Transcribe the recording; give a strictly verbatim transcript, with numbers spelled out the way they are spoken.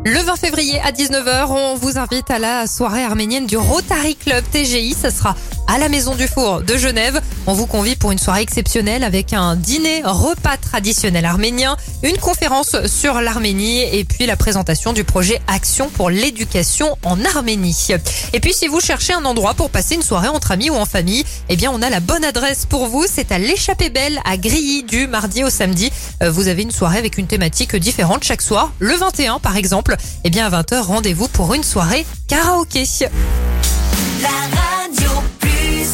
Le vingt février à dix-neuf heures, on vous invite à la soirée arménienne du Rotary Club T G I. Ça sera à la Maison du Four de Genève. On vous convie pour une soirée exceptionnelle avec un dîner repas traditionnel arménien, une conférence sur l'Arménie et puis la présentation du projet Action pour l'éducation en Arménie. Et puis si vous cherchez un endroit pour passer une soirée entre amis ou en famille, eh bien on a la bonne adresse pour vous. C'est à l'Échappée Belle à Grilly du mardi au samedi. Vous avez une soirée avec une thématique différente chaque soir. Le vingt et un par exemple, eh bien à vingt heures, rendez-vous pour une soirée karaoké. La radio.